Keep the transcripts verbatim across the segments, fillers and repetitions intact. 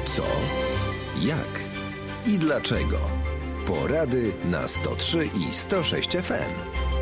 Co, jak i dlaczego. Porady na sto trzy i sto sześć F M.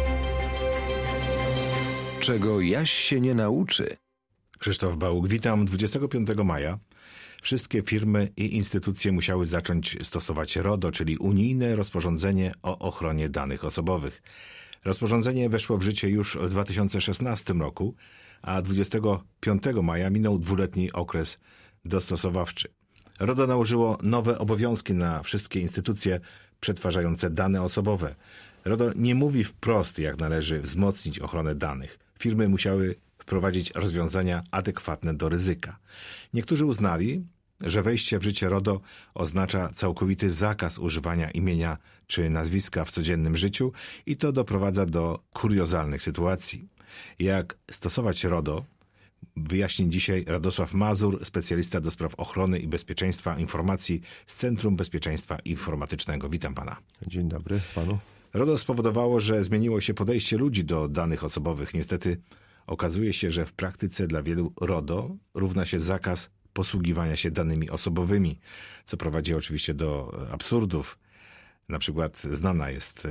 Czego Jaś się nie nauczy? Krzysztof Bałuk, witam. dwudziestego piątego maja wszystkie firmy i instytucje musiały zacząć stosować RODO, czyli Unijne Rozporządzenie o ochronie danych osobowych. Rozporządzenie weszło w życie już w dwa tysiące szesnastym roku, a dwudziestego piątego maja minął dwuletni okres dostosowawczy. RODO nałożyło nowe obowiązki na wszystkie instytucje przetwarzające dane osobowe. RODO nie mówi wprost, jak należy wzmocnić ochronę danych. Firmy musiały wprowadzić rozwiązania adekwatne do ryzyka. Niektórzy uznali, że wejście w życie RODO oznacza całkowity zakaz używania imienia czy nazwiska w codziennym życiu i to doprowadza do kuriozalnych sytuacji. Jak stosować RODO, wyjaśni dzisiaj Radosław Mazur, specjalista do spraw ochrony i bezpieczeństwa informacji z Centrum Bezpieczeństwa Informatycznego. Witam pana. Dzień dobry panu. RODO spowodowało, że zmieniło się podejście ludzi do danych osobowych. Niestety okazuje się, że w praktyce dla wielu RODO równa się zakaz posługiwania się danymi osobowymi, co prowadzi oczywiście do absurdów. Na przykład znana jest,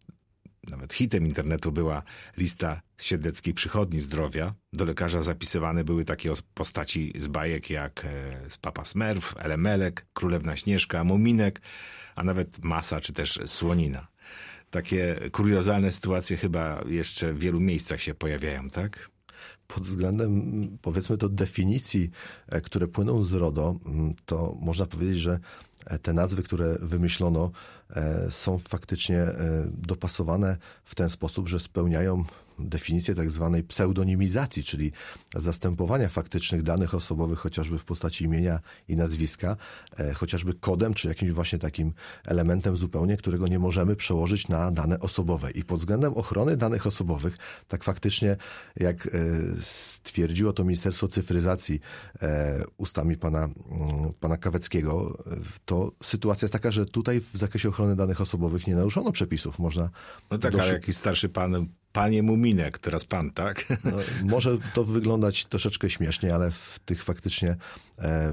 nawet hitem internetu była lista siedleckiej przychodni zdrowia. Do lekarza zapisywane były takie postaci z bajek jak z Papa Smurf, Elemelek, Królewna Śnieżka, Muminek, a nawet Masa czy też Słonina. Takie kuriozalne sytuacje chyba jeszcze w wielu miejscach się pojawiają, tak? Pod względem, powiedzmy to, definicji, które płyną z RODO, to można powiedzieć, że te nazwy, które wymyślono, są faktycznie dopasowane w ten sposób, że spełniają definicję tak zwanej pseudonimizacji, czyli zastępowania faktycznych danych osobowych chociażby w postaci imienia i nazwiska, chociażby kodem, czy jakimś właśnie takim elementem zupełnie, którego nie możemy przełożyć na dane osobowe. I pod względem ochrony danych osobowych, tak faktycznie, jak stwierdziło to Ministerstwo Cyfryzacji ustami pana, pana Kaweckiego, to sytuacja jest taka, że tutaj w zakresie ochrony danych osobowych nie naruszono przepisów. Można no tak, doszy... ale jakiś starszy pan, panie Muminek, teraz pan, tak? No, może to wyglądać troszeczkę śmiesznie, ale w tych faktycznie e,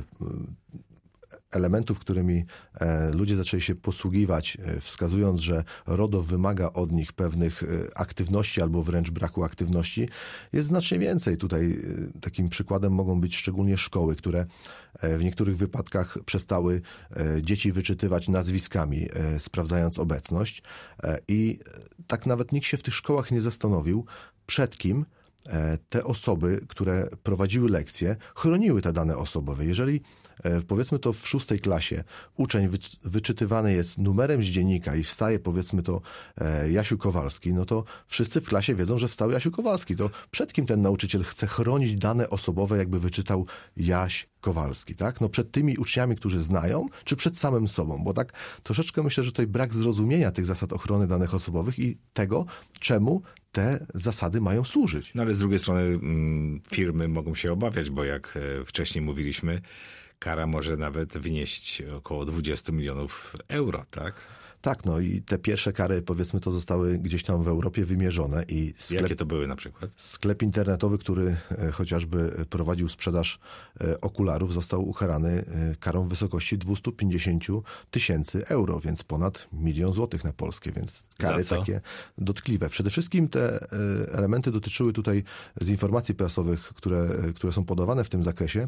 elementów, którymi e, ludzie zaczęli się posługiwać, e, wskazując, że RODO wymaga od nich pewnych e, aktywności albo wręcz braku aktywności, jest znacznie więcej. Tutaj e, takim przykładem mogą być szczególnie szkoły, które e, w niektórych wypadkach przestały e, dzieci wyczytywać nazwiskami, e, sprawdzając obecność e, i tak nawet nikt się w tych szkołach nie zastanowił, przed kim te osoby, które prowadziły lekcje, chroniły te dane osobowe. Jeżeli, powiedzmy to, w szóstej klasie uczeń wyczytywany jest numerem z dziennika i wstaje, powiedzmy to, Jasiu Kowalski, no to wszyscy w klasie wiedzą, że wstał Jasiu Kowalski. To przed kim ten nauczyciel chce chronić dane osobowe, jakby wyczytał Jaś Kowalski, tak? No przed tymi uczniami, którzy znają, czy przed samym sobą? Bo tak troszeczkę myślę, że tutaj brak zrozumienia tych zasad ochrony danych osobowych i tego, czemu te zasady mają służyć. No ale z drugiej strony mm, firmy mogą się obawiać, bo jak e, wcześniej mówiliśmy, kara może nawet wynieść około dwadzieścia milionów euro, tak? Tak, no i te pierwsze kary, powiedzmy to, zostały gdzieś tam w Europie wymierzone. I sklep, jakie to były na przykład? Sklep internetowy, który chociażby prowadził sprzedaż okularów, został ukarany karą w wysokości dwieście pięćdziesiąt tysięcy euro, więc ponad milion złotych na polskie, więc kary takie dotkliwe. Przede wszystkim te elementy dotyczyły tutaj z informacji prasowych, które, które są podawane w tym zakresie.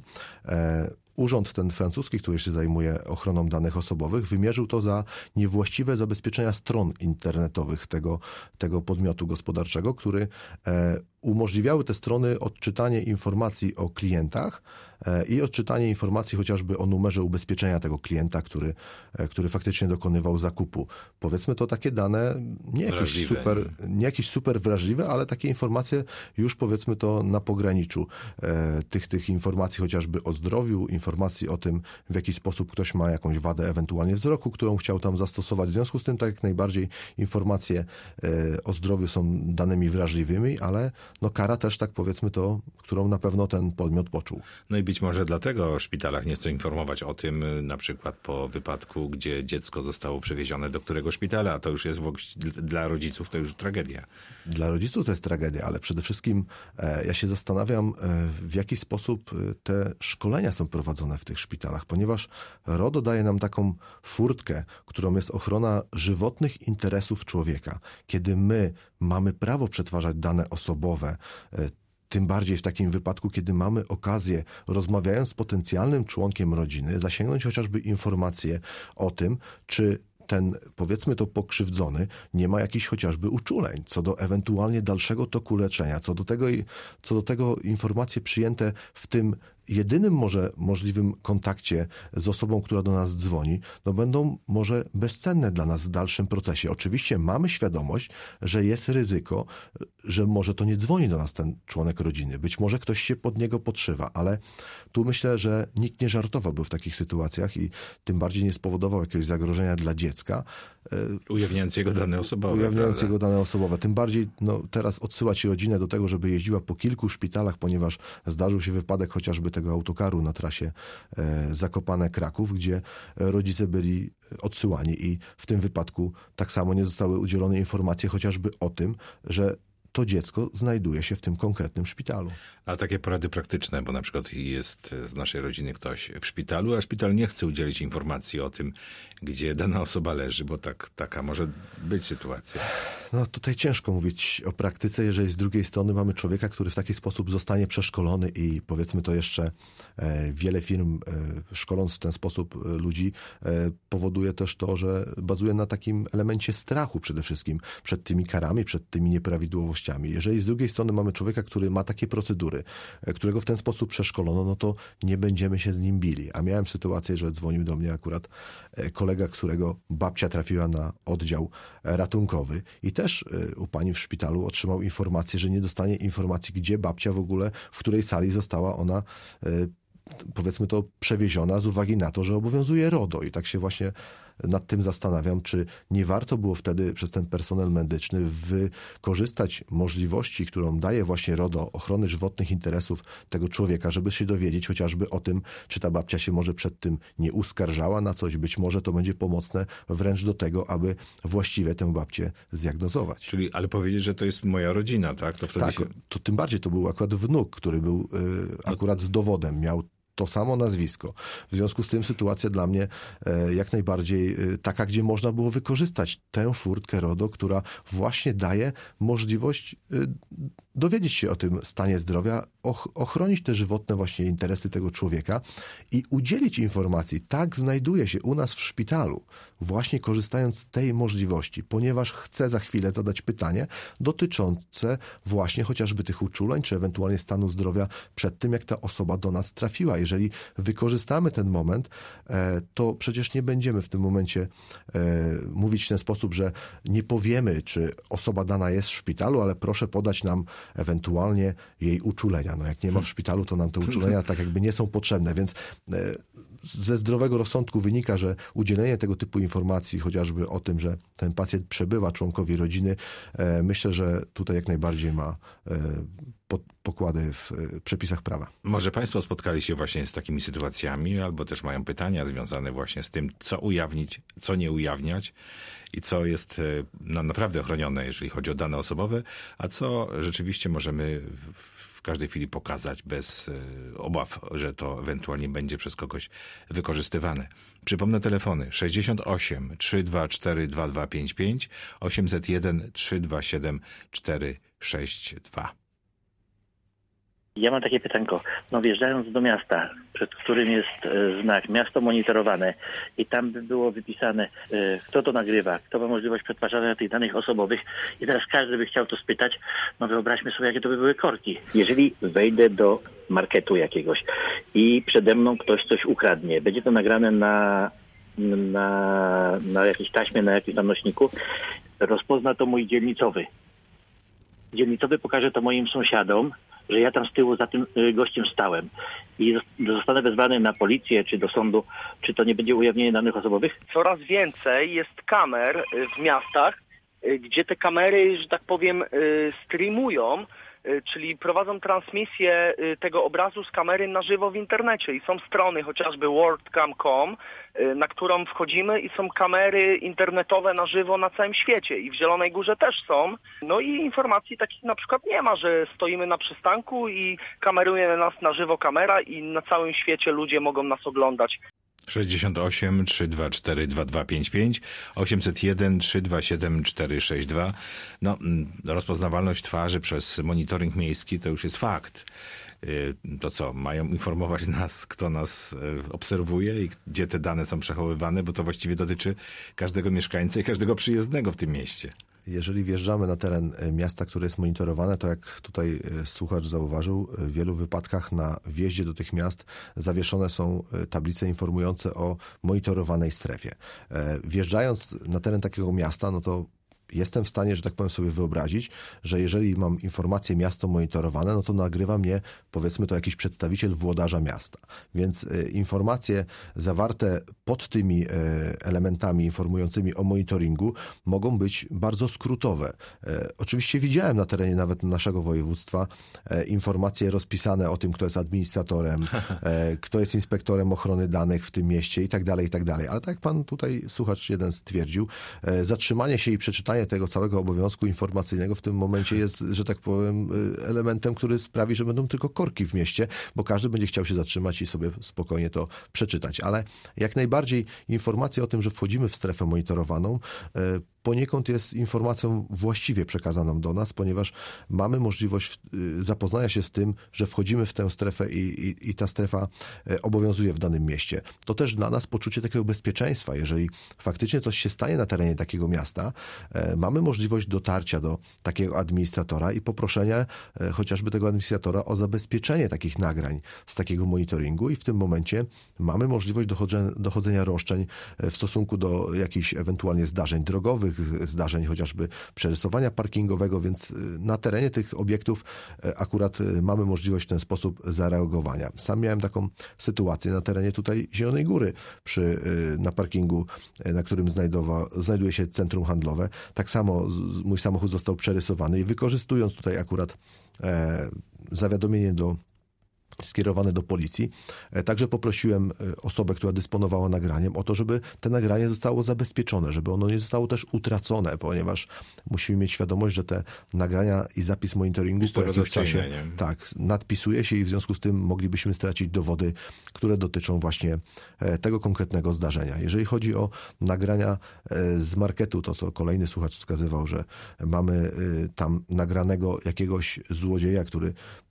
Urząd ten francuski, który się zajmuje ochroną danych osobowych, wymierzył to za niewłaściwe zabezpieczenia stron internetowych tego, tego podmiotu gospodarczego, który e, umożliwiały te strony odczytanie informacji o klientach e, i odczytanie informacji chociażby o numerze ubezpieczenia tego klienta, który, e, który faktycznie dokonywał zakupu. Powiedzmy to takie dane, nie jakieś super, nie jakieś super wrażliwe, ale takie informacje już, powiedzmy to, na pograniczu e, tych, tych informacji chociażby o zdrowiu, informacji o tym, w jaki sposób ktoś ma jakąś wadę ewentualnie wzroku, którą chciał tam zastosować. W związku z tym tak jak najbardziej informacje e, o zdrowiu są danymi wrażliwymi, ale no kara też, tak powiedzmy to, którą na pewno ten podmiot poczuł. No i być może dlatego o szpitalach nie chcą informować o tym, na przykład po wypadku, gdzie dziecko zostało przewiezione do którego szpitala, a to już jest w ogóle, dla rodziców to już tragedia. Dla rodziców to jest tragedia, ale przede wszystkim e, ja się zastanawiam, e, w jaki sposób te szkolenia są prowadzone w tych szpitalach, ponieważ RODO daje nam taką furtkę, którą jest ochrona żywotnych interesów człowieka. Kiedy my mamy prawo przetwarzać dane osobowe, e, tym bardziej w takim wypadku, kiedy mamy okazję, rozmawiając z potencjalnym członkiem rodziny, zasięgnąć chociażby informacje o tym, czy ten, powiedzmy to, pokrzywdzony nie ma jakichś chociażby uczuleń co do ewentualnie dalszego toku leczenia, co do tego, co do tego informacje przyjęte w tym jedynym może możliwym kontakcie z osobą, która do nas dzwoni, no będą może bezcenne dla nas w dalszym procesie. Oczywiście mamy świadomość, że jest ryzyko, że może to nie dzwoni do nas ten członek rodziny. Być może ktoś się pod niego podszywa, ale tu myślę, że nikt nie żartowałby w takich sytuacjach i tym bardziej nie spowodował jakiegoś zagrożenia dla dziecka. Ujawniając jego dane osobowe. Ujawniając prawda? jego dane osobowe. Tym bardziej no, teraz odsyłać rodzinę do tego, żeby jeździła po kilku szpitalach, ponieważ zdarzył się wypadek chociażby tego autokaru na trasie e, Zakopane-Kraków, gdzie rodzice byli odsyłani i w tym wypadku tak samo nie zostały udzielone informacje chociażby o tym, że to dziecko znajduje się w tym konkretnym szpitalu. A takie porady praktyczne, bo na przykład jest z naszej rodziny ktoś w szpitalu, a szpital nie chce udzielić informacji o tym, gdzie dana osoba leży, bo tak, taka może być sytuacja. No tutaj ciężko mówić o praktyce, jeżeli z drugiej strony mamy człowieka, który w taki sposób zostanie przeszkolony i powiedzmy to jeszcze e, wiele firm e, szkoląc w ten sposób e, ludzi e, powoduje też to, że bazuje na takim elemencie strachu przede wszystkim przed tymi karami, przed tymi nieprawidłowościami. Jeżeli z drugiej strony mamy człowieka, który ma takie procedury, e, którego w ten sposób przeszkolono, no to nie będziemy się z nim bili. A miałem sytuację, że dzwonił do mnie akurat e, kolega, którego babcia trafiła na oddział ratunkowy i też u pani w szpitalu otrzymał informację, że nie dostanie informacji, gdzie babcia w ogóle, w której sali została ona, powiedzmy to, przewieziona z uwagi na to, że obowiązuje RODO. I tak się właśnie nad tym zastanawiam, czy nie warto było wtedy przez ten personel medyczny wykorzystać możliwości, którą daje właśnie RODO, ochrony żywotnych interesów tego człowieka, żeby się dowiedzieć chociażby o tym, czy ta babcia się może przed tym nie uskarżała na coś. Być może to będzie pomocne wręcz do tego, aby właściwie tę babcię zdiagnozować. Czyli, ale powiedzieć, że to jest moja rodzina, tak? To wtedy tak, się... to tym bardziej to był akurat wnuk, który był y, akurat z dowodem, miał to samo nazwisko. W związku z tym sytuacja dla mnie e, jak najbardziej e, taka, gdzie można było wykorzystać tę furtkę RODO, która właśnie daje możliwość e, dowiedzieć się o tym stanie zdrowia, och, ochronić te żywotne właśnie interesy tego człowieka i udzielić informacji. Tak znajduje się u nas w szpitalu, właśnie korzystając z tej możliwości, ponieważ chcę za chwilę zadać pytanie dotyczące właśnie chociażby tych uczuleń, czy ewentualnie stanu zdrowia przed tym, jak ta osoba do nas trafiła. Jeżeli wykorzystamy ten moment, to przecież nie będziemy w tym momencie mówić w ten sposób, że nie powiemy, czy osoba dana jest w szpitalu, ale proszę podać nam ewentualnie jej uczulenia. No jak nie ma w szpitalu, to nam te uczulenia tak jakby nie są potrzebne, więc ze zdrowego rozsądku wynika, że udzielenie tego typu informacji, chociażby o tym, że ten pacjent przebywa członkowi rodziny, myślę, że tutaj jak najbardziej ma pokłady w przepisach prawa. Może Państwo spotkali się właśnie z takimi sytuacjami, albo też mają pytania związane właśnie z tym, co ujawnić, co nie ujawniać i co jest no, naprawdę ochronione, jeżeli chodzi o dane osobowe, a co rzeczywiście możemy w każdej chwili pokazać bez obaw, że to ewentualnie będzie przez kogoś wykorzystywane. Przypomnę telefony sześćdziesiąt osiem trzysta dwadzieścia cztery dwa dwa pięć pięć, osiemset jeden trzysta dwadzieścia siedem cztery sześć dwa. Ja mam takie pytanko. No wjeżdżając do miasta, przed którym jest e, znak miasto monitorowane i tam by było wypisane, e, kto to nagrywa, kto ma możliwość przetwarzania tych danych osobowych i teraz każdy by chciał to spytać, no wyobraźmy sobie, jakie to by były korki. Jeżeli wejdę do marketu jakiegoś i przede mną ktoś coś ukradnie, będzie to nagrane na, na, na jakiejś taśmie, na jakimś tam nośniku, rozpozna to mój dzielnicowy. Dzielnicowy pokaże to moim sąsiadom, że ja tam z tyłu za tym gościem stałem i zostanę wezwany na policję czy do sądu, czy to nie będzie ujawnienie danych osobowych? Coraz więcej jest kamer w miastach, gdzie te kamery, że tak powiem, streamują czyli prowadzą transmisję tego obrazu z kamery na żywo w internecie i są strony chociażby worldcam kropka com, na którą wchodzimy i są kamery internetowe na żywo na całym świecie i w Zielonej Górze też są. No i informacji takich na przykład nie ma, że stoimy na przystanku i kameruje nas na żywo kamera i na całym świecie ludzie mogą nas oglądać. sześćdziesiąt osiem trzysta dwadzieścia cztery dwa dwa pięć pięć, osiemset jeden trzysta dwadzieścia siedem cztery sześć dwa. No, rozpoznawalność twarzy przez monitoring miejski to już jest fakt. To co, mają informować nas, kto nas obserwuje i gdzie te dane są przechowywane, bo to właściwie dotyczy każdego mieszkańca i każdego przyjezdnego w tym mieście. Jeżeli wjeżdżamy na teren miasta, które jest monitorowane, to jak tutaj słuchacz zauważył, w wielu wypadkach na wjeździe do tych miast zawieszone są tablice informujące o monitorowanej strefie. Wjeżdżając na teren takiego miasta, no to jestem w stanie, że tak powiem, sobie wyobrazić, że jeżeli mam informację miasto monitorowane, no to nagrywa mnie, powiedzmy to jakiś przedstawiciel włodarza miasta. Więc y, informacje zawarte pod tymi y, elementami informującymi o monitoringu mogą być bardzo skrótowe. Y, oczywiście widziałem na terenie nawet naszego województwa y, informacje rozpisane o tym, kto jest administratorem, y, kto jest inspektorem ochrony danych w tym mieście i tak dalej, i tak dalej. Ale tak jak pan tutaj słuchacz jeden stwierdził, y, zatrzymanie się i przeczytanie tego całego obowiązku informacyjnego w tym momencie jest, że tak powiem, elementem, który sprawi, że będą tylko korki w mieście, bo każdy będzie chciał się zatrzymać i sobie spokojnie to przeczytać. Ale jak najbardziej informacja o tym, że wchodzimy w strefę monitorowaną, poniekąd jest informacją właściwie przekazaną do nas, ponieważ mamy możliwość zapoznania się z tym, że wchodzimy w tę strefę i, i, i ta strefa obowiązuje w danym mieście. To też dla nas poczucie takiego bezpieczeństwa. Jeżeli faktycznie coś się stanie na terenie takiego miasta, mamy możliwość dotarcia do takiego administratora i poproszenia chociażby tego administratora o zabezpieczenie takich nagrań z takiego monitoringu i w tym momencie mamy możliwość dochodzenia, dochodzenia roszczeń w stosunku do jakichś ewentualnie zdarzeń drogowych, zdarzeń chociażby przerysowania parkingowego, więc na terenie tych obiektów akurat mamy możliwość w ten sposób zareagowania. Sam miałem taką sytuację na terenie tutaj Zielonej Góry, przy, na parkingu, na którym znajdowa, znajduje się centrum handlowe. Tak samo mój samochód został przerysowany i wykorzystując tutaj akurat e, zawiadomienie do skierowane do policji. Także poprosiłem osobę, która dysponowała nagraniem, o to, żeby te nagranie zostało zabezpieczone, żeby ono nie zostało też utracone, ponieważ musimy mieć świadomość, że te nagrania i zapis monitoringu po jakimś czasie nie? tak, nadpisuje się i w związku z tym moglibyśmy stracić dowody, które dotyczą właśnie tego konkretnego zdarzenia. Jeżeli chodzi o nagrania z marketu, to co kolejny słuchacz wskazywał, że mamy tam nagranego jakiegoś złodzieja, który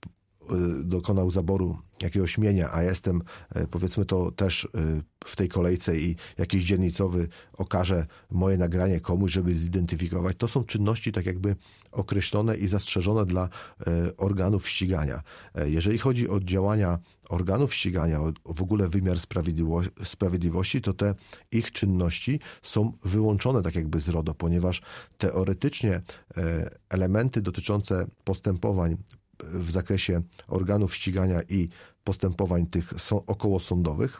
dokonał zaboru jakiegoś mienia, a jestem, powiedzmy to też w tej kolejce i jakiś dzielnicowy okaże moje nagranie komuś, żeby zidentyfikować. To są czynności tak jakby określone i zastrzeżone dla organów ścigania. Jeżeli chodzi o działania organów ścigania, o w ogóle wymiar sprawiedliwości, to te ich czynności są wyłączone tak jakby z RODO, ponieważ teoretycznie elementy dotyczące postępowań w zakresie organów ścigania i postępowań tych okołosądowych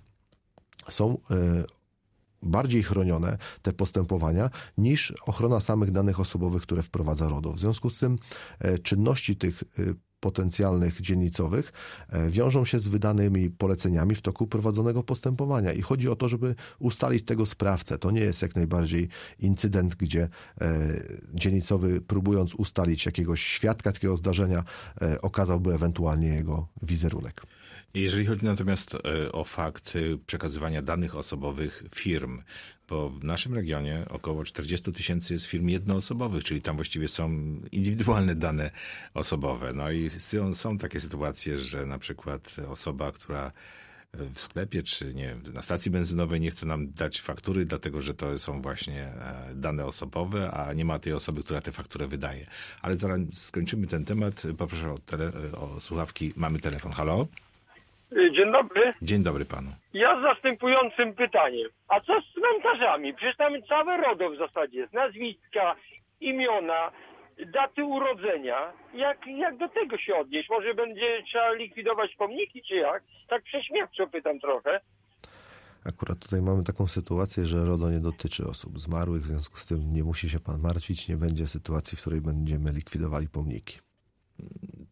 są bardziej chronione, te postępowania, niż ochrona samych danych osobowych, które wprowadza RODO. W związku z tym czynności tych potencjalnych dzielnicowych wiążą się z wydanymi poleceniami w toku prowadzonego postępowania i chodzi o to, żeby ustalić tego sprawcę. To nie jest jak najbardziej incydent, gdzie dzielnicowy, próbując ustalić jakiegoś świadka takiego zdarzenia, okazałby ewentualnie jego wizerunek. Jeżeli chodzi natomiast o fakt przekazywania danych osobowych firm, bo w naszym regionie około czterdzieści tysięcy jest firm jednoosobowych, czyli tam właściwie są indywidualne dane osobowe. No i są, są takie sytuacje, że na przykład osoba, która w sklepie czy nie, na stacji benzynowej nie chce nam dać faktury, dlatego że to są właśnie dane osobowe, a nie ma tej osoby, która tę fakturę wydaje. Ale zaraz skończymy ten temat. Poproszę o, tele, o słuchawki. Mamy telefon. Halo? Dzień dobry. Dzień dobry panu. Ja z następującym pytaniem. A co z cmentarzami? Przecież tam całe RODO w zasadzie jest. Nazwiska, imiona, daty urodzenia. Jak, jak do tego się odnieść? Może będzie trzeba likwidować pomniki, czy jak? Tak prześmiewczo pytam trochę. Akurat tutaj mamy taką sytuację, że RODO nie dotyczy osób zmarłych, w związku z tym nie musi się pan martwić, nie będzie sytuacji, w której będziemy likwidowali pomniki.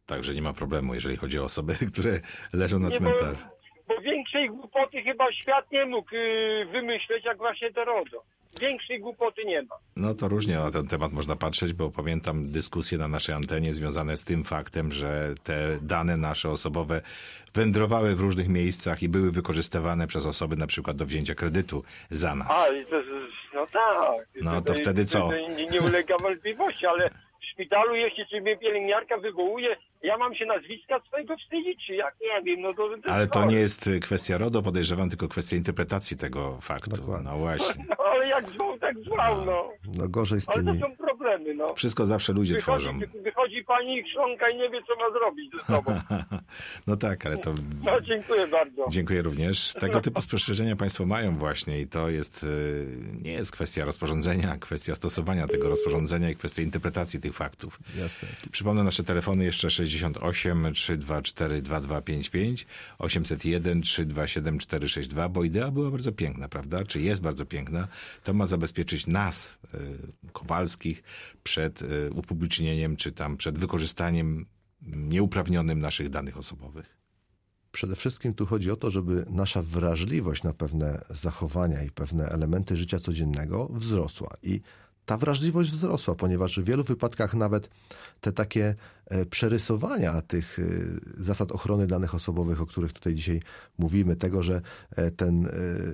Także nie ma problemu, jeżeli chodzi o osoby, które leżą na Nie, cmentarzu. Bo, bo większej głupoty chyba świat nie mógł yy, wymyśleć, jak właśnie to RODO. Większej głupoty nie ma. No to różnie na ten temat można patrzeć, bo pamiętam dyskusje na naszej antenie związane z tym faktem, że te dane nasze osobowe wędrowały w różnych miejscach i były wykorzystywane przez osoby na przykład do wzięcia kredytu za nas. A, to, no tak. No to wtedy co? To nie, nie ulega wątpliwości, ale w szpitalu, jeśli czy mnie pielęgniarka wywołuje, ja mam się nazwiska swojego wstydzić, czy jak? Nie wiem. No to, to Ale to tak. nie jest kwestia RODO, podejrzewam, tylko kwestia interpretacji tego faktu. Dokładnie. No właśnie. No ale jak zwał, tak zwał, no. No gorzej z Ale tymi... to są problemy, no. Wszystko zawsze ludzie Wychodzi, tworzą. wychodzi pani chrząka i nie wie, co ma zrobić ze sobą. No tak, ale to... No, dziękuję bardzo. Dziękuję również. Tego typu spostrzeżenia państwo mają właśnie i to jest, nie jest kwestia rozporządzenia, kwestia stosowania tego rozporządzenia i kwestia interpretacji tych faktów. Jasne. Przypomnę nasze telefony jeszcze sześćdziesiąt osiem, trzysta dwadzieścia cztery, dwa dwa pięć pięć, osiemset jeden, trzysta dwadzieścia siedem, czterysta sześćdziesiąt dwa, bo idea była bardzo piękna, prawda? Czy jest bardzo piękna? To ma zabezpieczyć nas, Kowalskich, przed upublicznieniem, czy tam przed wykorzystaniem nieuprawnionym naszych danych osobowych. Przede wszystkim tu chodzi o to, żeby nasza wrażliwość na pewne zachowania i pewne elementy życia codziennego wzrosła. I ta wrażliwość wzrosła, ponieważ w wielu wypadkach nawet te takie przerysowania tych zasad ochrony danych osobowych, o których tutaj dzisiaj mówimy, tego, że ten,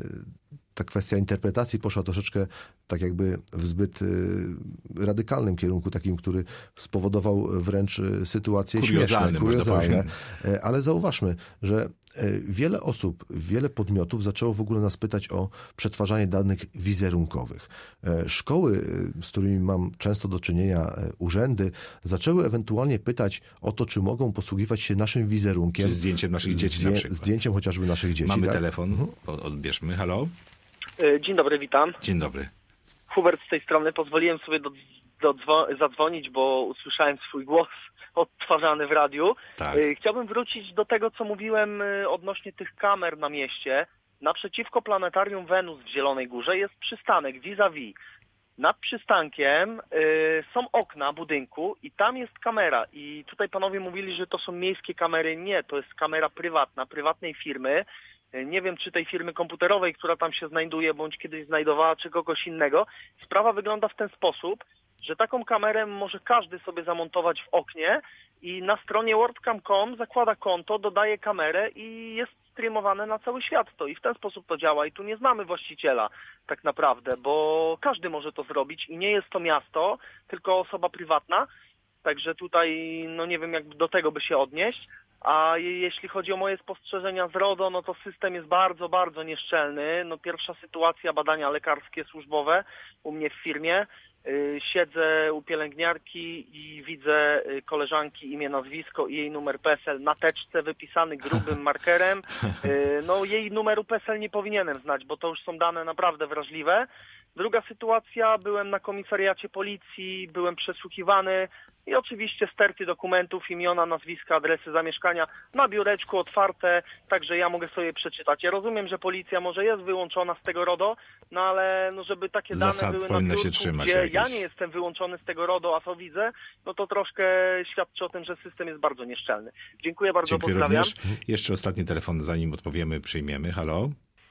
ta kwestia interpretacji poszła troszeczkę tak jakby w zbyt radykalnym kierunku, takim, który spowodował wręcz sytuacje Kuriozalne, śmieszne, kuriozalne. można Ale zauważmy, że wiele osób, wiele podmiotów zaczęło w ogóle nas pytać o przetwarzanie danych wizerunkowych. Szkoły, z którymi mam często do czynienia, urzędy, zaczęły ewentualnie pytać o to, czy mogą posługiwać się naszym wizerunkiem. Czy zdjęciem naszych dzieci zdję- na przykład. Zdjęciem chociażby naszych dzieci. Mamy tak? telefon, odbierzmy. Halo? Dzień dobry, witam. Dzień dobry. Hubert z tej strony. Pozwoliłem sobie do, do dzwo- zadzwonić, bo usłyszałem swój głos odtwarzany w radiu. Tak. Chciałbym wrócić do tego, co mówiłem odnośnie tych kamer na mieście. Naprzeciwko planetarium Wenus w Zielonej Górze jest przystanek vis-a-vis. Nad przystankiem y, są okna budynku i tam jest kamera. I tutaj panowie mówili, że to są miejskie kamery. Nie, to jest kamera prywatna, prywatnej firmy. Nie wiem, czy tej firmy komputerowej, która tam się znajduje, bądź kiedyś znajdowała, czy kogoś innego. Sprawa wygląda w ten sposób, że taką kamerę może każdy sobie zamontować w oknie i na stronie wordcam kropka com zakłada konto, dodaje kamerę i jest streamowane na cały świat to. I w ten sposób to działa. I tu nie znamy właściciela tak naprawdę, bo każdy może to zrobić i nie jest to miasto, tylko osoba prywatna. Także tutaj, no nie wiem, jak do tego by się odnieść. A jeśli chodzi o moje spostrzeżenia z RODO, no to system jest bardzo, bardzo nieszczelny. No pierwsza sytuacja, badania lekarskie, służbowe u mnie w firmie. Siedzę u pielęgniarki i widzę koleżanki imię, nazwisko i jej numer P E S L na teczce wypisany grubym markerem. No jej numeru P E S L nie powinienem znać, bo to już są dane naprawdę wrażliwe. Druga sytuacja, byłem na komisariacie policji, byłem przesłuchiwany i oczywiście sterty dokumentów, imiona, nazwiska, adresy zamieszkania na biureczku otwarte, także ja mogę sobie przeczytać. Ja rozumiem, że policja może jest wyłączona z tego RODO, no ale no żeby takie Zasad dane były na powinno się biurku, trzymać gdzie jakieś. ja nie jestem wyłączony z tego RODO, a to widzę, no to troszkę świadczy o tym, że system jest bardzo nieszczelny. Dziękuję bardzo, Dziękuję pozdrawiam. również. Jeszcze ostatni telefon, zanim odpowiemy, przyjmiemy. Halo?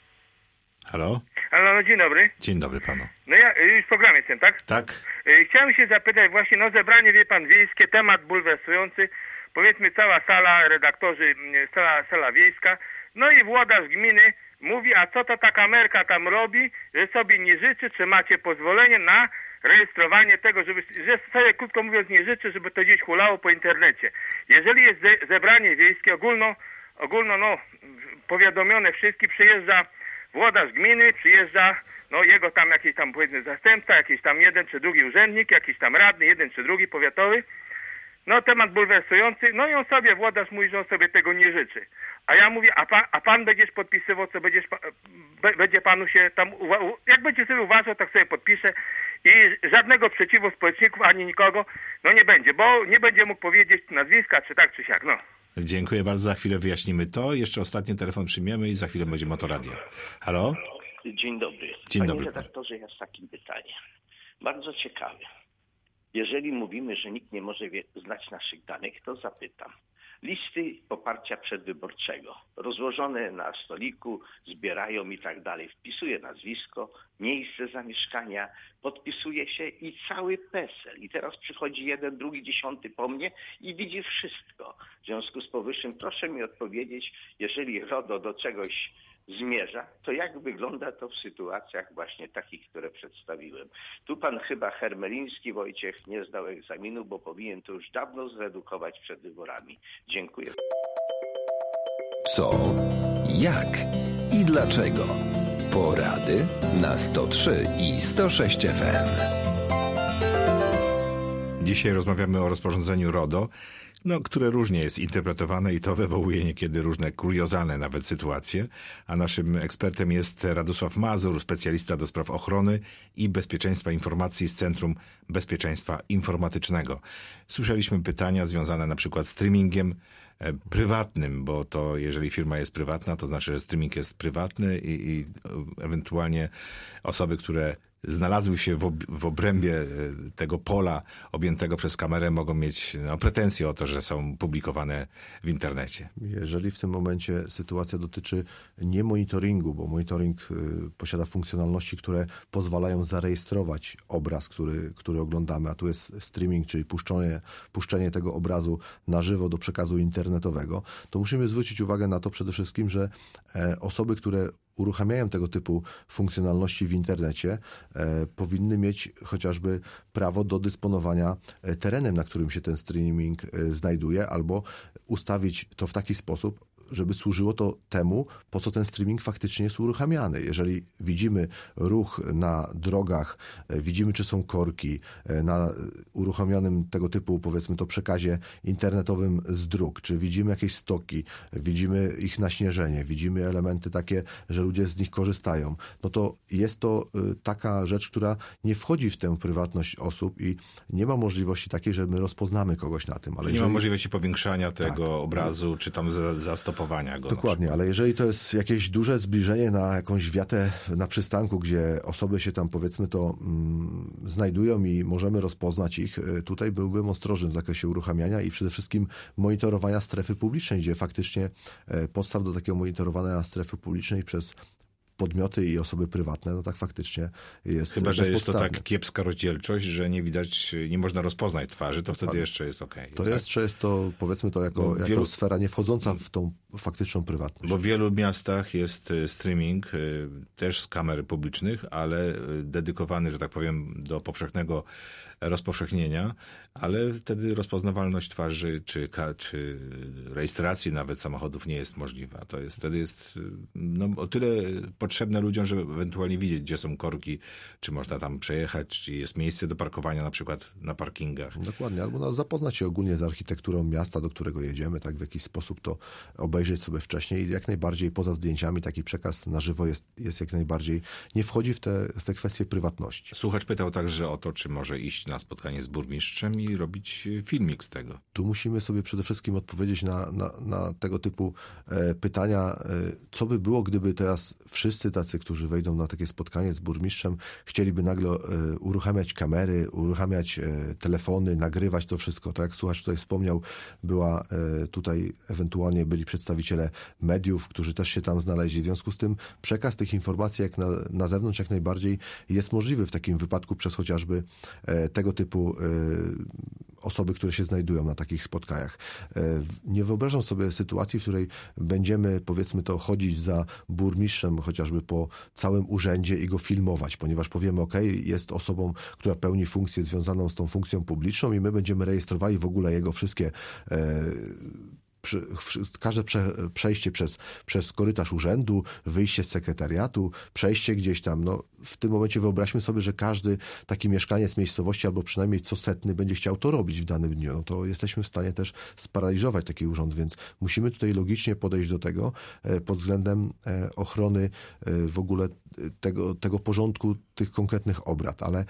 Halo? Halo, no dzień dobry. Dzień dobry panu. No ja już w programie jestem, tak? Tak? Y, Chciałem się zapytać właśnie, no zebranie, wie pan, wiejskie, temat bulwersujący, powiedzmy cała sala, redaktorzy, mm, sala, sala wiejska, no i włodarz gminy mówi, a co to ta kamerka tam robi, że sobie nie życzy, czy macie pozwolenie na rejestrowanie tego, żeby, że sobie krótko mówiąc nie życzy, żeby to gdzieś hulało po internecie. Jeżeli jest ze, zebranie wiejskie ogólno, ogólno no powiadomione wszystkich, przyjeżdża włodarz gminy, przyjeżdża no jego tam jakiś tam powiedzmy zastępca, jakiś tam jeden czy drugi urzędnik, jakiś tam radny, jeden czy drugi powiatowy. No temat bulwersujący, no i on sobie, włodarz mówi, że on sobie tego nie życzy. A ja mówię, a pan, a pan będziesz podpisywał, co będziesz, be, będzie panu się tam, jak będzie sobie uważał, tak sobie podpisze i żadnego sprzeciwu społeczników ani nikogo, no nie będzie, bo nie będzie mógł powiedzieć nazwiska, czy tak, czy siak, no. Dziękuję bardzo, za chwilę wyjaśnimy to. Jeszcze ostatni telefon przyjmiemy i za chwilę będzie motoradio. Halo? Dzień dobry. Dzień Panie dobry. redaktorze, ja z takim pytaniem. Bardzo ciekawe. Jeżeli mówimy, że nikt nie może wie, znać naszych danych, to zapytam. Listy poparcia przedwyborczego, rozłożone na stoliku, zbierają i tak dalej. Wpisuje nazwisko, miejsce zamieszkania, podpisuje się i cały PESEL. I teraz przychodzi jeden, drugi, dziesiąty po mnie i widzi wszystko. W związku z powyższym proszę mi odpowiedzieć, jeżeli RODO do czegoś zmierza, to jak wygląda to w sytuacjach właśnie takich, które przedstawiłem. Tu pan chyba Hermeliński Wojciech nie zdał egzaminu, bo powinien to już dawno zredukować przed wyborami. Dziękuję. Co, jak i dlaczego? Porady na sto trzy i sto sześć F M. Dzisiaj rozmawiamy o rozporządzeniu RODO, no, które różnie jest interpretowane i to wywołuje niekiedy różne kuriozalne nawet sytuacje. A naszym ekspertem jest Radosław Mazur, specjalista do spraw ochrony i bezpieczeństwa informacji z Centrum Bezpieczeństwa Informatycznego. Słyszeliśmy pytania związane na przykład z streamingiem e, prywatnym, bo to jeżeli firma jest prywatna, to znaczy, że streaming jest prywatny i, i ewentualnie osoby, które znalazły się w, ob- w obrębie tego pola objętego przez kamerę, mogą mieć no, pretensje o to, że są publikowane w internecie. Jeżeli w tym momencie sytuacja dotyczy nie monitoringu, bo monitoring y, posiada funkcjonalności, które pozwalają zarejestrować obraz, który, który oglądamy, a tu jest streaming, czyli puszczenie, puszczenie tego obrazu na żywo do przekazu internetowego, to musimy zwrócić uwagę na to przede wszystkim, że e, osoby, które uruchamiają tego typu funkcjonalności w internecie, e, powinny mieć chociażby prawo do dysponowania terenem, na którym się ten streaming e, znajduje, albo ustawić to w taki sposób, żeby służyło to temu, po co ten streaming faktycznie jest uruchamiany. Jeżeli widzimy ruch na drogach, widzimy, czy są korki na uruchomionym tego typu, powiedzmy to, przekazie internetowym z dróg, czy widzimy jakieś stoki, widzimy ich naśnieżenie, widzimy elementy takie, że ludzie z nich korzystają, no to jest to taka rzecz, która nie wchodzi w tę prywatność osób i nie ma możliwości takiej, że my rozpoznamy kogoś na tym. Ale nie jeżeli... ma możliwości powiększania tego tak. obrazu, czy tam zastopowania go. Dokładnie, ale jeżeli to jest jakieś duże zbliżenie na jakąś wiatę na przystanku, gdzie osoby się tam, powiedzmy to, mm, znajdują i możemy rozpoznać ich, tutaj byłbym ostrożny w zakresie uruchamiania i przede wszystkim monitorowania strefy publicznej, gdzie faktycznie podstaw do takiego monitorowania strefy publicznej przez podmioty i osoby prywatne, no tak faktycznie jest. Chyba, że jest to tak kiepska rozdzielczość, że nie widać, nie można rozpoznać twarzy, to wtedy jeszcze jest okej. To tak? jeszcze jest to, powiedzmy to, jako, jako wielu... sfera nie wchodząca w tą faktyczną prywatność. Bo w wielu miastach jest streaming też z kamer publicznych, ale dedykowany, że tak powiem, do powszechnego rozpowszechnienia, ale wtedy rozpoznawalność twarzy czy, czy rejestracji nawet samochodów nie jest możliwa. To jest, wtedy jest no, o tyle potrzebne ludziom, żeby ewentualnie widzieć, gdzie są korki, czy można tam przejechać, czy jest miejsce do parkowania na przykład na parkingach. Dokładnie, albo no, zapoznać się ogólnie z architekturą miasta, do którego jedziemy, tak w jakiś sposób to obejrzeć sobie wcześniej i jak najbardziej poza zdjęciami taki przekaz na żywo jest, jest jak najbardziej, nie wchodzi w te, w te kwestie prywatności. Słuchacz pytał także o to, czy może iść na spotkanie z burmistrzem i robić filmik z tego. Tu musimy sobie przede wszystkim odpowiedzieć na, na, na tego typu e, pytania, e, co by było, gdyby teraz wszyscy tacy, którzy wejdą na takie spotkanie z burmistrzem, chcieliby nagle e, uruchamiać kamery, uruchamiać e, telefony, nagrywać to wszystko. Tak jak słuchacz tutaj wspomniał, była e, tutaj ewentualnie byli przedstawiciele mediów, którzy też się tam znaleźli. W związku z tym przekaz tych informacji jak na, na zewnątrz jak najbardziej jest możliwy w takim wypadku przez chociażby e, tego typu e, osoby, które się znajdują na takich spotkaniach. E, nie wyobrażam sobie sytuacji, w której będziemy, powiedzmy to, chodzić za burmistrzem chociażby po całym urzędzie i go filmować, ponieważ powiemy, ok, jest osobą, która pełni funkcję związaną z tą funkcją publiczną i my będziemy rejestrowali w ogóle jego wszystkie e, Przy, każde prze, przejście przez, przez korytarz urzędu, wyjście z sekretariatu, przejście gdzieś tam. No, w tym momencie wyobraźmy sobie, że każdy taki mieszkaniec miejscowości albo przynajmniej co setny będzie chciał to robić w danym dniu. No to jesteśmy w stanie też sparaliżować taki urząd, więc musimy tutaj logicznie podejść do tego e, pod względem e, ochrony e, w ogóle tego, tego porządku tych konkretnych obrad, ale e,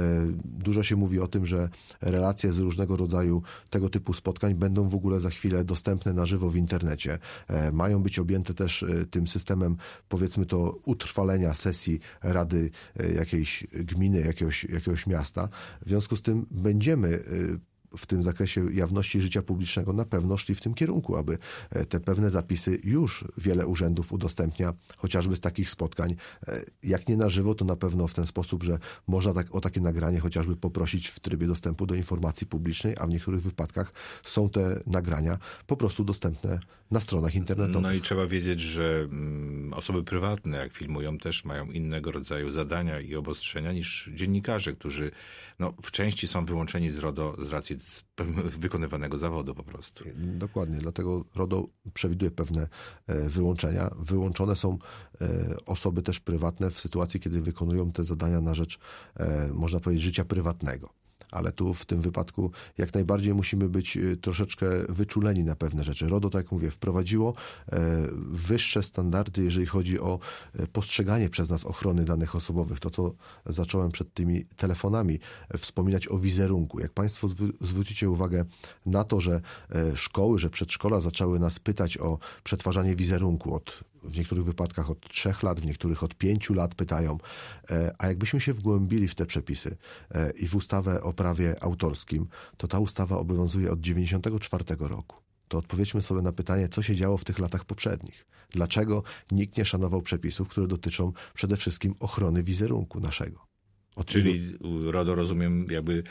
dużo się mówi o tym, że relacje z różnego rodzaju tego typu spotkań będą w ogóle za chwilę dostępne dostępne na żywo w internecie. Mają być objęte też tym systemem, powiedzmy to, utrwalenia sesji rady jakiejś gminy, jakiegoś, jakiegoś miasta. W związku z tym będziemy w tym zakresie jawności życia publicznego na pewno szli w tym kierunku, aby te pewne zapisy już wiele urzędów udostępnia, chociażby z takich spotkań. Jak nie na żywo, to na pewno w ten sposób, że można tak, o takie nagranie chociażby poprosić w trybie dostępu do informacji publicznej, a w niektórych wypadkach są te nagrania po prostu dostępne na stronach internetowych. No i trzeba wiedzieć, że osoby prywatne, jak filmują, też mają innego rodzaju zadania i obostrzenia niż dziennikarze, którzy no, w części są wyłączeni z RODO z racji wykonywanego zawodu po prostu. Dokładnie, dlatego RODO przewiduje pewne wyłączenia. Wyłączone są osoby też prywatne w sytuacji, kiedy wykonują te zadania na rzecz, można powiedzieć, życia prywatnego. Ale tu w tym wypadku jak najbardziej musimy być troszeczkę wyczuleni na pewne rzeczy. RODO, tak jak mówię, wprowadziło wyższe standardy, jeżeli chodzi o postrzeganie przez nas ochrony danych osobowych. To, co zacząłem przed tymi telefonami wspominać o wizerunku. Jak Państwo zwrócicie uwagę na to, że szkoły, że przedszkola zaczęły nas pytać o przetwarzanie wizerunku od w niektórych wypadkach od trzech lat, w niektórych od pięciu lat pytają. A jakbyśmy się wgłębili w te przepisy i w ustawę o prawie autorskim, to ta ustawa obowiązuje od dziewięćdziesiątego czwartego roku. To odpowiedzmy sobie na pytanie, co się działo w tych latach poprzednich. Dlaczego nikt nie szanował przepisów, które dotyczą przede wszystkim ochrony wizerunku naszego? Od Czyli RODO, rozumiem, jakby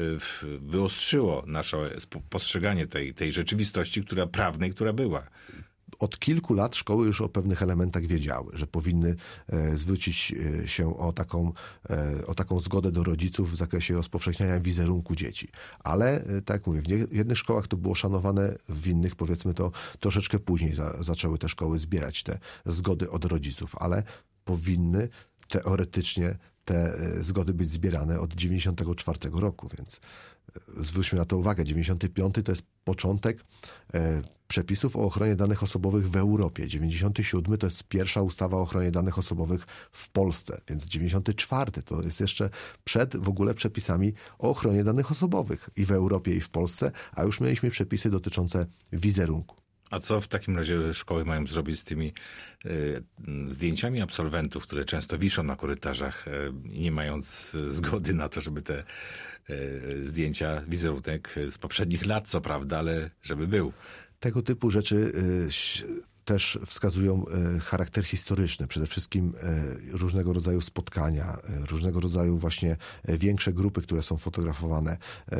wyostrzyło nasze postrzeganie tej, tej rzeczywistości, która prawnej, która była. Od kilku lat szkoły już o pewnych elementach wiedziały, że powinny zwrócić się o taką, o taką zgodę do rodziców w zakresie rozpowszechniania wizerunku dzieci. Ale, tak jak mówię, w jednych szkołach to było szanowane, w innych, powiedzmy to, troszeczkę później za, zaczęły te szkoły zbierać te zgody od rodziców, ale powinny teoretycznie te zgody być zbierane od dziewięćdziesiątego czwartego roku, więc zwróćmy na to uwagę. dziewięćdziesiąty piąty to jest początek e, przepisów o ochronie danych osobowych w Europie. dziewięćdziesiąty siódmy to jest pierwsza ustawa o ochronie danych osobowych w Polsce, więc dziewięćdziesiąty czwarty to jest jeszcze przed w ogóle przepisami o ochronie danych osobowych i w Europie, i w Polsce, a już mieliśmy przepisy dotyczące wizerunku. A co w takim razie szkoły mają zrobić z tymi y, zdjęciami absolwentów, które często wiszą na korytarzach, y, nie mając zgody na to, żeby te y, zdjęcia, wizerunek z poprzednich lat, co prawda, ale żeby był. Tego typu rzeczy y, też wskazują charakter historyczny. Przede wszystkim różnego rodzaju spotkania, różnego rodzaju właśnie większe grupy, które są fotografowane.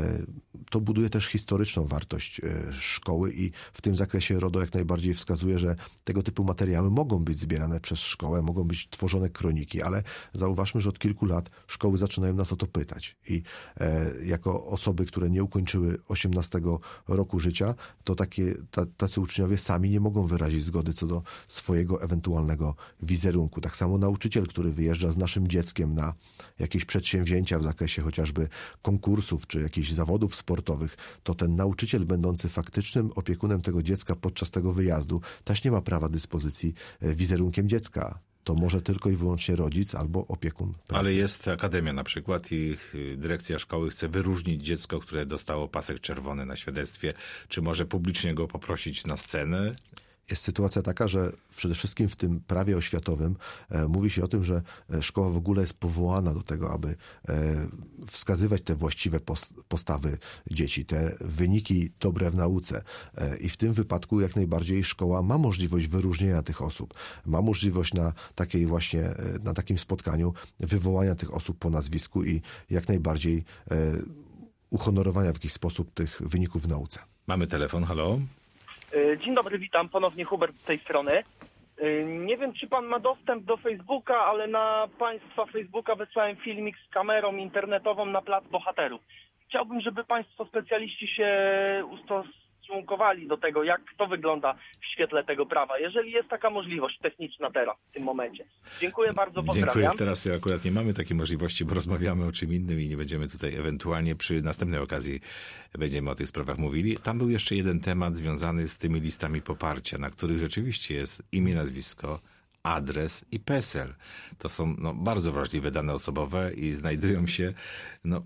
To buduje też historyczną wartość szkoły i w tym zakresie RODO jak najbardziej wskazuje, że tego typu materiały mogą być zbierane przez szkołę, mogą być tworzone kroniki, ale zauważmy, że od kilku lat szkoły zaczynają nas o to pytać. I jako osoby, które nie ukończyły osiemnastego roku życia, to takie, tacy uczniowie sami nie mogą wyrazić zgody co do swojego ewentualnego wizerunku. Tak samo nauczyciel, który wyjeżdża z naszym dzieckiem na jakieś przedsięwzięcia w zakresie chociażby konkursów czy jakichś zawodów sportowych, to ten nauczyciel będący faktycznym opiekunem tego dziecka podczas tego wyjazdu też nie ma prawa dyspozycji wizerunkiem dziecka. To może tylko i wyłącznie rodzic albo opiekun prawny. Ale jest akademia na przykład i dyrekcja szkoły chce wyróżnić dziecko, które dostało pasek czerwony na świadectwie. Czy może publicznie go poprosić na scenę? Jest sytuacja taka, że przede wszystkim w tym prawie oświatowym e, mówi się o tym, że szkoła w ogóle jest powołana do tego, aby e, wskazywać te właściwe post, postawy dzieci, te wyniki dobre w nauce. E, I w tym wypadku jak najbardziej szkoła ma możliwość wyróżnienia tych osób. Ma możliwość na takiej właśnie, na takim spotkaniu wywołania tych osób po nazwisku i jak najbardziej e, uhonorowania w jakiś sposób tych wyników w nauce. Mamy telefon, halo? Dzień dobry, witam, ponownie Hubert z tej strony. Nie wiem, czy pan ma dostęp do Facebooka, ale na państwa Facebooka wysłałem filmik z kamerą internetową na Plac Bohaterów. Chciałbym, żeby państwo specjaliści się ustosunkowali do tego, jak to wygląda w świetle tego prawa, jeżeli jest taka możliwość techniczna teraz, w tym momencie. Dziękuję bardzo, pozdrawiam. Dziękuję. Teraz akurat nie mamy takiej możliwości, bo rozmawiamy o czym innym i nie będziemy tutaj ewentualnie przy następnej okazji będziemy o tych sprawach mówili. Tam był jeszcze jeden temat związany z tymi listami poparcia, na których rzeczywiście jest imię, nazwisko, adres i PESEL. To są no, bardzo wrażliwe dane osobowe i znajdują się no,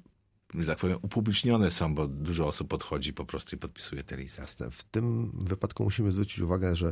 że tak powiem, upublicznione są, bo dużo osób podchodzi po prostu i podpisuje te listy. Jasne. W tym wypadku musimy zwrócić uwagę, że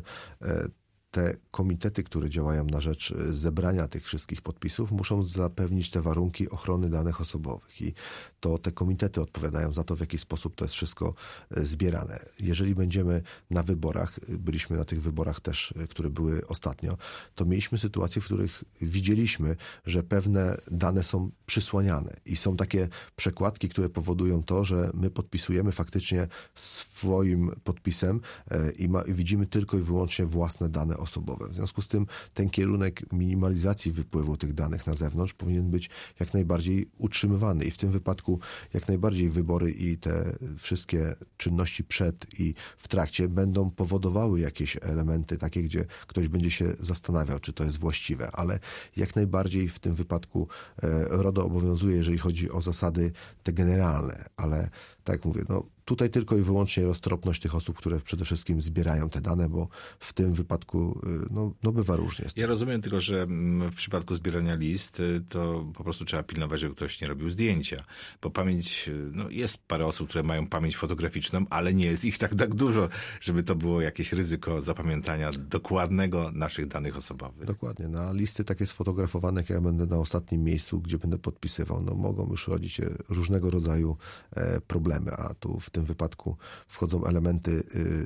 te komitety, które działają na rzecz zebrania tych wszystkich podpisów, muszą zapewnić te warunki ochrony danych osobowych i to te komitety odpowiadają za to, w jaki sposób to jest wszystko zbierane. Jeżeli będziemy na wyborach, byliśmy na tych wyborach też, które były ostatnio, to mieliśmy sytuacje, w których widzieliśmy, że pewne dane są przysłaniane i są takie przekładki, które powodują to, że my podpisujemy faktycznie swoim podpisem i ma, widzimy tylko i wyłącznie własne dane osobowe. W związku z tym ten kierunek minimalizacji wypływu tych danych na zewnątrz powinien być jak najbardziej utrzymywany i w tym wypadku jak najbardziej wybory i te wszystkie czynności przed i w trakcie będą powodowały jakieś elementy takie, gdzie ktoś będzie się zastanawiał, czy to jest właściwe, ale jak najbardziej w tym wypadku RODO obowiązuje, jeżeli chodzi o zasady te generalne, ale tak jak mówię, no tutaj tylko i wyłącznie roztropność tych osób, które przede wszystkim zbierają te dane, bo w tym wypadku no, no bywa różnie. Ja rozumiem tylko, że w przypadku zbierania list to po prostu trzeba pilnować, żeby ktoś nie robił zdjęcia, bo pamięć, no jest parę osób, które mają pamięć fotograficzną, ale nie jest ich tak, tak dużo, żeby to było jakieś ryzyko zapamiętania dokładnego naszych danych osobowych. Dokładnie. Na listy takie sfotografowane, jak ja będę na ostatnim miejscu, gdzie będę podpisywał, no mogą już rodzić się różnego rodzaju e, problemy, a tu w tym wypadku wchodzą elementy,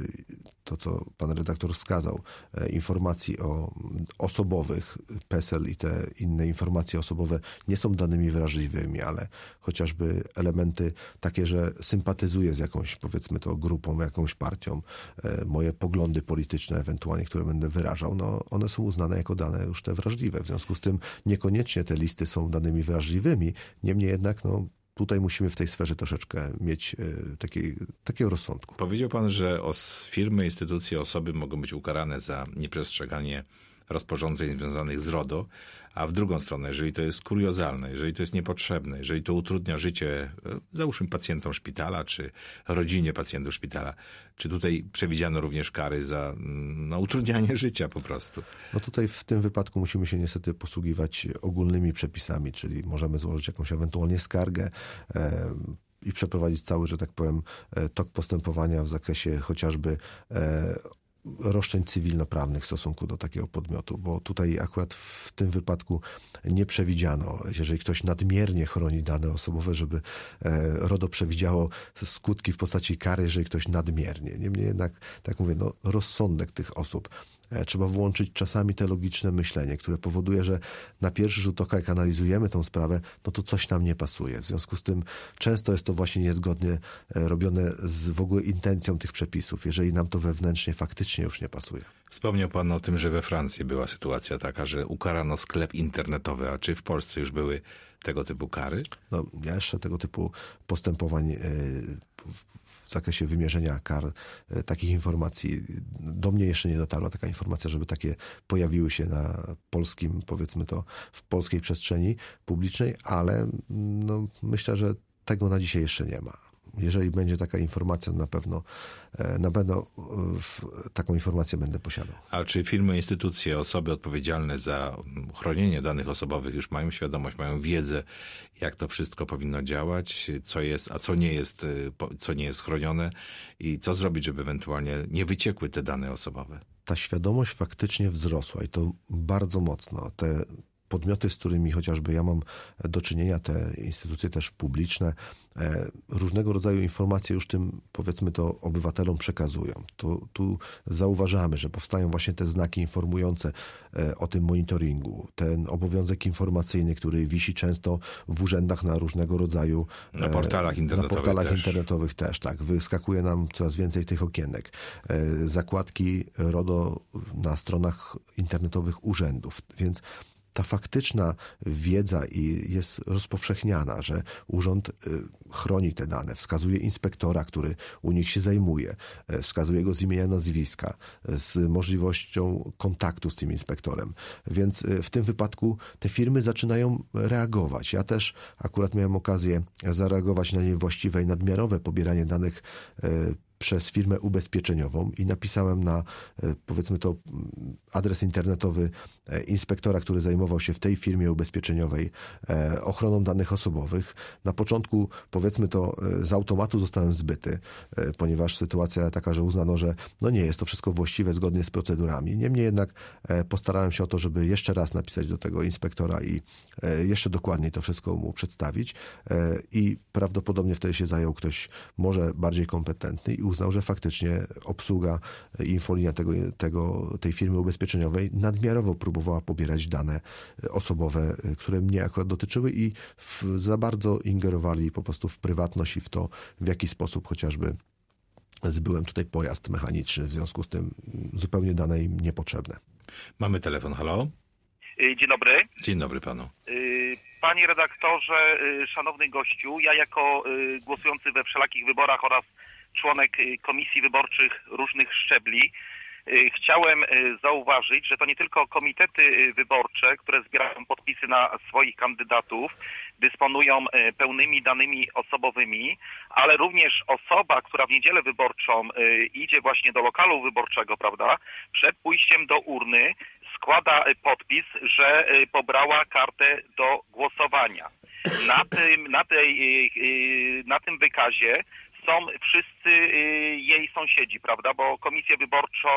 to co pan redaktor wskazał, informacji o osobowych, PESEL i te inne informacje osobowe nie są danymi wrażliwymi, ale chociażby elementy takie, że sympatyzuję z jakąś, powiedzmy to, grupą, jakąś partią, moje poglądy polityczne ewentualnie, które będę wyrażał, no one są uznane jako dane już te wrażliwe. W związku z tym niekoniecznie te listy są danymi wrażliwymi, niemniej jednak no tutaj musimy w tej sferze troszeczkę mieć y, takiej, takiego rozsądku. Powiedział pan, że os, firmy, instytucje, osoby mogą być ukarane za nieprzestrzeganie rozporządzeń związanych z RODO, a w drugą stronę, jeżeli to jest kuriozalne, jeżeli to jest niepotrzebne, jeżeli to utrudnia życie, załóżmy pacjentom szpitala, czy rodzinie pacjentów szpitala, czy tutaj przewidziano również kary za no, utrudnianie życia po prostu? No tutaj w tym wypadku musimy się niestety posługiwać ogólnymi przepisami, czyli możemy złożyć jakąś ewentualnie skargę, e, i przeprowadzić cały, że tak powiem, tok postępowania w zakresie chociażby e, roszczeń cywilnoprawnych w stosunku do takiego podmiotu, bo tutaj akurat w tym wypadku nie przewidziano, jeżeli ktoś nadmiernie chroni dane osobowe, żeby RODO przewidziało skutki w postaci kary, jeżeli ktoś nadmiernie. Niemniej jednak, tak mówię, no, rozsądek tych osób. Trzeba włączyć czasami te logiczne myślenie, które powoduje, że na pierwszy rzut oka, jak analizujemy tą sprawę, no to coś nam nie pasuje. W związku z tym często jest to właśnie niezgodnie robione z w ogóle intencją tych przepisów, jeżeli nam to wewnętrznie faktycznie już nie pasuje. Wspomniał pan o tym, że we Francji była sytuacja taka, że ukarano sklep internetowy, a czy w Polsce już były tego typu kary? No, ja jeszcze tego typu postępowań w zakresie wymierzenia kar, takich informacji, do mnie jeszcze nie dotarła taka informacja, żeby takie pojawiły się na polskim, powiedzmy to, w polskiej przestrzeni publicznej, ale no, myślę, że tego na dzisiaj jeszcze nie ma. Jeżeli będzie taka informacja, na pewno, na pewno taką informację będę posiadał. A czy firmy, instytucje, osoby odpowiedzialne za chronienie danych osobowych już mają świadomość, mają wiedzę, jak to wszystko powinno działać, co jest, a co nie jest, co nie jest chronione i co zrobić, żeby ewentualnie nie wyciekły te dane osobowe? Ta świadomość faktycznie wzrosła i to bardzo mocno. Te podmioty, z którymi chociażby ja mam do czynienia, te instytucje też publiczne, różnego rodzaju informacje już tym, powiedzmy to, obywatelom przekazują. Tu, tu zauważamy, że powstają właśnie te znaki informujące o tym monitoringu. Ten obowiązek informacyjny, który wisi często w urzędach na różnego rodzaju... Na portalach internetowych Na portalach też. internetowych też, tak. Wyskakuje nam coraz więcej tych okienek. Zakładki RODO na stronach internetowych urzędów, więc ta faktyczna wiedza i jest rozpowszechniana, że urząd chroni te dane, wskazuje inspektora, który u nich się zajmuje, wskazuje go z imienia, nazwiska, z możliwością kontaktu z tym inspektorem. Więc w tym wypadku te firmy zaczynają reagować. Ja też akurat miałem okazję zareagować na niewłaściwe i nadmiarowe pobieranie danych przez firmę ubezpieczeniową i napisałem na, powiedzmy to, adres internetowy inspektora, który zajmował się w tej firmie ubezpieczeniowej ochroną danych osobowych. Na początku, powiedzmy to, z automatu zostałem zbyty, ponieważ sytuacja taka, że uznano, że no nie jest to wszystko właściwe zgodnie z procedurami. Niemniej jednak postarałem się o to, żeby jeszcze raz napisać do tego inspektora i jeszcze dokładniej to wszystko mu przedstawić i prawdopodobnie wtedy się zajął ktoś może bardziej kompetentny i uznał, że faktycznie obsługa infolinia tego, tego, tej firmy ubezpieczeniowej nadmiarowo próbowała pobierać dane osobowe, które mnie akurat dotyczyły i w, za bardzo ingerowali po prostu w prywatność i w to, w jaki sposób chociażby zbyłem tutaj pojazd mechaniczny, w związku z tym zupełnie dane im niepotrzebne. Mamy telefon, halo? Dzień dobry. Dzień dobry panu. Panie redaktorze, szanowny gościu, ja jako głosujący we wszelakich wyborach oraz członek komisji wyborczych różnych szczebli chciałem zauważyć, że to nie tylko komitety wyborcze, które zbierają podpisy na swoich kandydatów, dysponują pełnymi danymi osobowymi, ale również osoba, która w niedzielę wyborczą idzie właśnie do lokalu wyborczego, prawda, przed pójściem do urny składa podpis, że pobrała kartę do głosowania. Na tym, na tej, na tym wykazie są wszyscy jej sąsiedzi, prawda, bo komisję wyborczą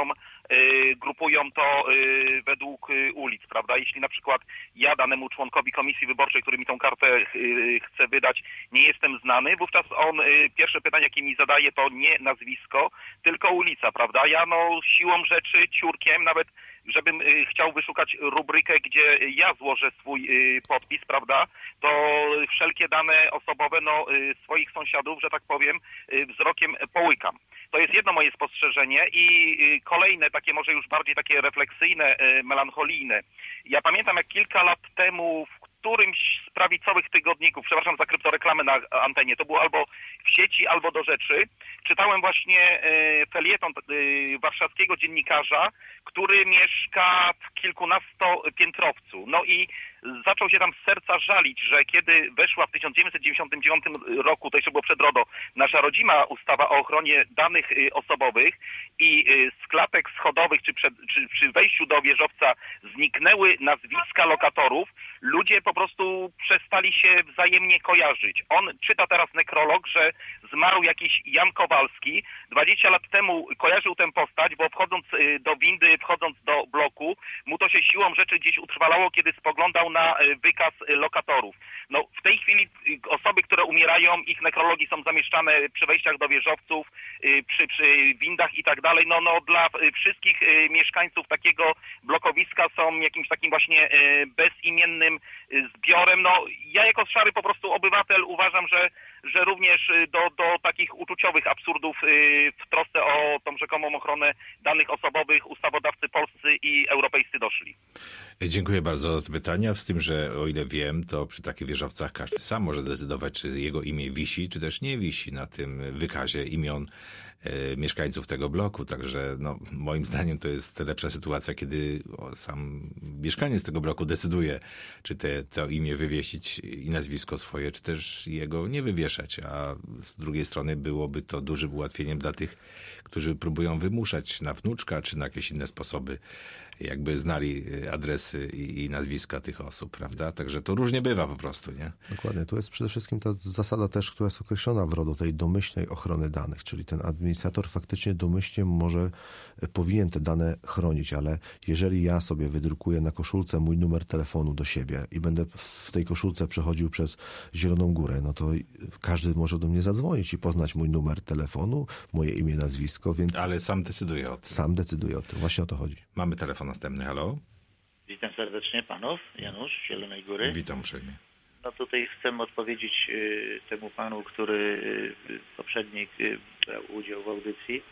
grupują to według ulic, prawda. Jeśli na przykład ja danemu członkowi komisji wyborczej, który mi tą kartę chce wydać, nie jestem znany, wówczas on, pierwsze pytanie, jakie mi zadaje, to nie nazwisko, tylko ulica, prawda. Ja no siłą rzeczy, ciurkiem, nawet żebym chciał wyszukać rubrykę, gdzie ja złożę swój podpis, prawda, to wszelkie dane osobowe, no, swoich sąsiadów, że tak powiem, wzrokiem połykam. To jest jedno moje spostrzeżenie i kolejne, takie może już bardziej takie refleksyjne, melancholijne. Ja pamiętam, jak kilka lat temu w którymś z prawicowych tygodników, przepraszam za kryptoreklamę na antenie, to było albo w sieci, albo do rzeczy, czytałem właśnie felieton warszawskiego dziennikarza, który mieszka w kilkunastopiętrowcu. No i zaczął się tam z serca żalić, że kiedy weszła w tysiąc dziewięćset dziewięćdziesiątym dziewiątym roku, to jeszcze było przed RODO, nasza rodzima ustawa o ochronie danych osobowych i z klatek schodowych czy, przed, czy przy wejściu do wieżowca zniknęły nazwiska lokatorów, ludzie po prostu przestali się wzajemnie kojarzyć. On czyta teraz nekrolog, że zmarł jakiś Jan Kowalski. dwadzieścia lat temu kojarzył tę postać, bo wchodząc do windy, wchodząc do bloku, mu to się siłą rzeczy gdzieś utrwalało, kiedy spoglądał na wykaz lokatorów. No w tej chwili osoby, które umierają, ich nekrologi są zamieszczane przy wejściach do wieżowców, przy, przy windach i tak dalej. No, no dla wszystkich mieszkańców takiego blokowiska są jakimś takim właśnie bezimiennym zbiorem. No ja jako szary po prostu obywatel uważam, że, że również do, do takich uczuciowych absurdów w trosce o tą rzekomą ochronę danych osobowych ustawodawcy polscy i europejscy doszli. Dziękuję bardzo za te pytania, z tym, że o ile wiem, to przy takich wieżowcach każdy sam może decydować, czy jego imię wisi, czy też nie wisi na tym wykazie imion e, mieszkańców tego bloku. Także no, moim zdaniem to jest lepsza sytuacja, kiedy o, sam mieszkaniec tego bloku decyduje, czy te, to imię wywiesić i nazwisko swoje, czy też jego nie wywieszać. A z drugiej strony byłoby to dużym ułatwieniem dla tych, którzy próbują wymuszać na wnuczka, czy na jakieś inne sposoby, jakby znali adresy i, i nazwiska tych osób, prawda? Także to różnie bywa po prostu, nie? Dokładnie. Tu jest przede wszystkim ta zasada też, która jest określona w RODO, tej domyślnej ochrony danych, czyli ten administrator faktycznie domyślnie może, powinien te dane chronić, ale jeżeli ja sobie wydrukuję na koszulce mój numer telefonu do siebie i będę w tej koszulce przechodził przez Zieloną Górę, no to każdy może do mnie zadzwonić i poznać mój numer telefonu, moje imię, nazwisko, więc... Ale sam decyduje o tym. Sam decyduje o tym. Właśnie o to chodzi. Mamy telefon następny, halo? Witam serdecznie panów, Janusz z Zielonej Góry. Witam uprzejmie. No tutaj chcę odpowiedzieć y, temu panu, który y, poprzednik y, brał udział w audycji,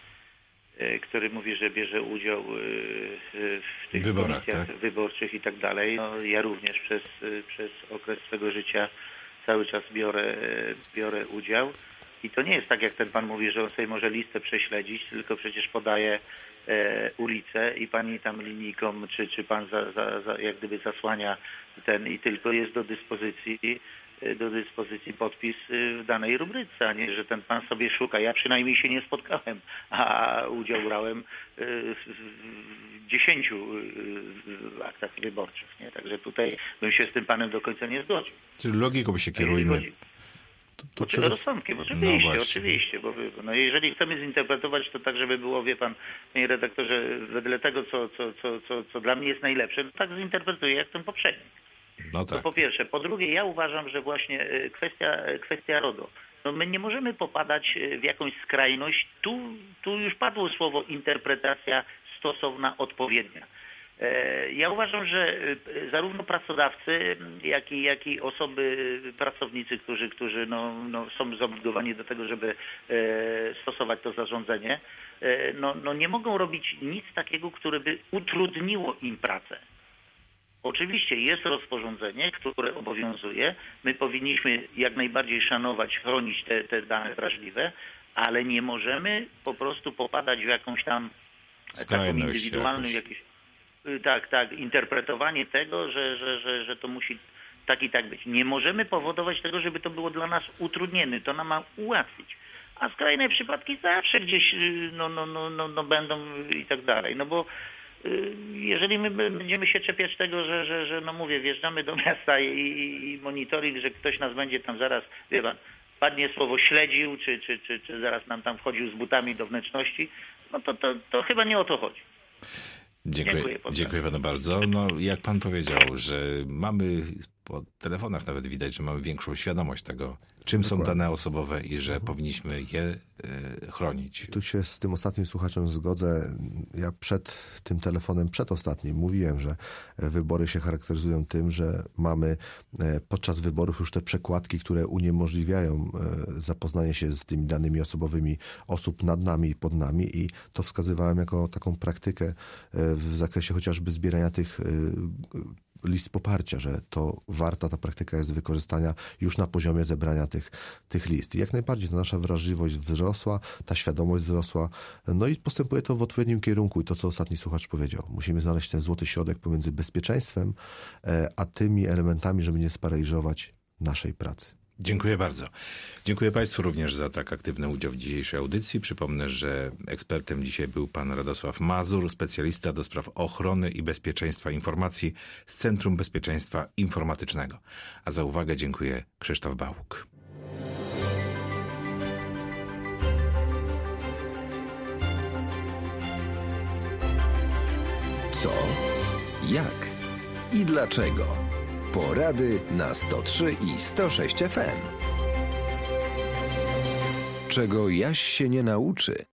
y, który mówi, że bierze udział y, y, w tych wyborach, komisjach tak? wyborczych i tak dalej. No, ja również przez, y, przez okres swego życia cały czas biorę, y, biorę udział. I to nie jest tak, jak ten pan mówi, że on sobie może listę prześledzić, tylko przecież podaje e, ulicę i pani tam linijką, czy, czy pan za, za, za, jak gdyby zasłania ten i tylko jest do dyspozycji do dyspozycji podpis w danej rubryce, a nie, że ten pan sobie szuka. Ja przynajmniej się nie spotkałem, a udział brałem w dziesięciu aktach wyborczych. Nie? Także tutaj bym się z tym panem do końca nie zgodził. Czyli logiką się kierujmy. To, to Przede rozsądkiem, oczywiście, no oczywiście. Bo, no jeżeli chcemy zinterpretować to tak, żeby było, wie pan, panie redaktorze, wedle tego, co, co, co, co, co dla mnie jest najlepsze, to tak zinterpretuję jak ten poprzednik. No tak. To po pierwsze. Po drugie, ja uważam, że właśnie kwestia, kwestia RODO. No my nie możemy popadać w jakąś skrajność. Tu, tu już padło słowo interpretacja stosowna, odpowiednia. Ja uważam, że zarówno pracodawcy, jak i, jak i osoby, pracownicy, którzy, którzy no, no są zobligowani do tego, żeby stosować to zarządzenie, no, no nie mogą robić nic takiego, które by utrudniło im pracę. Oczywiście jest rozporządzenie, które obowiązuje. My powinniśmy jak najbardziej szanować, chronić te, te dane wrażliwe, ale nie możemy po prostu popadać w jakąś tam taką indywidualną jakąś, tak, tak, interpretowanie tego, że, że, że, że to musi tak i tak być. Nie możemy powodować tego, żeby to było dla nas utrudnione. To nam ma ułatwić. A skrajne przypadki zawsze gdzieś no, no, no, no, no będą i tak dalej. No bo jeżeli my będziemy się czepiać tego, że, że, że no mówię, wjeżdżamy do miasta i, i monitoring, że ktoś nas będzie tam zaraz, wie pan, padnie słowo śledził, czy, czy, czy, czy zaraz nam tam wchodził z butami do wnętrzności, no to, to, to chyba nie o to chodzi. Dziękuję, dziękuję, dziękuję panu bardzo. No, jak pan powiedział, że mamy po telefonach nawet widać, że mamy większą świadomość tego, czym Dokładnie. są dane osobowe i że mhm. powinniśmy je e, chronić. Tu się z tym ostatnim słuchaczem zgodzę. Ja przed tym telefonem, przedostatnim, mówiłem, że wybory się charakteryzują tym, że mamy podczas wyborów już te przekładki, które uniemożliwiają zapoznanie się z tymi danymi osobowymi osób nad nami i pod nami i to wskazywałem jako taką praktykę w zakresie chociażby zbierania tych list poparcia, że to warta ta praktyka jest wykorzystania już na poziomie zebrania tych, tych list. I jak najbardziej ta nasza wrażliwość wzrosła, ta świadomość wzrosła, no i postępuje to w odpowiednim kierunku i to, co ostatni słuchacz powiedział. Musimy znaleźć ten złoty środek pomiędzy bezpieczeństwem, a tymi elementami, żeby nie sparaliżować naszej pracy. Dziękuję bardzo. Dziękuję państwu również za tak aktywny udział w dzisiejszej audycji. Przypomnę, że ekspertem dzisiaj był pan Radosław Mazur, specjalista do spraw ochrony i bezpieczeństwa informacji z Centrum Bezpieczeństwa Informatycznego. A za uwagę dziękuję Krzysztof Bałuk. Co? Jak? I dlaczego? Porady na sto trzy i sto sześć F M. Czego Jaś się nie nauczy,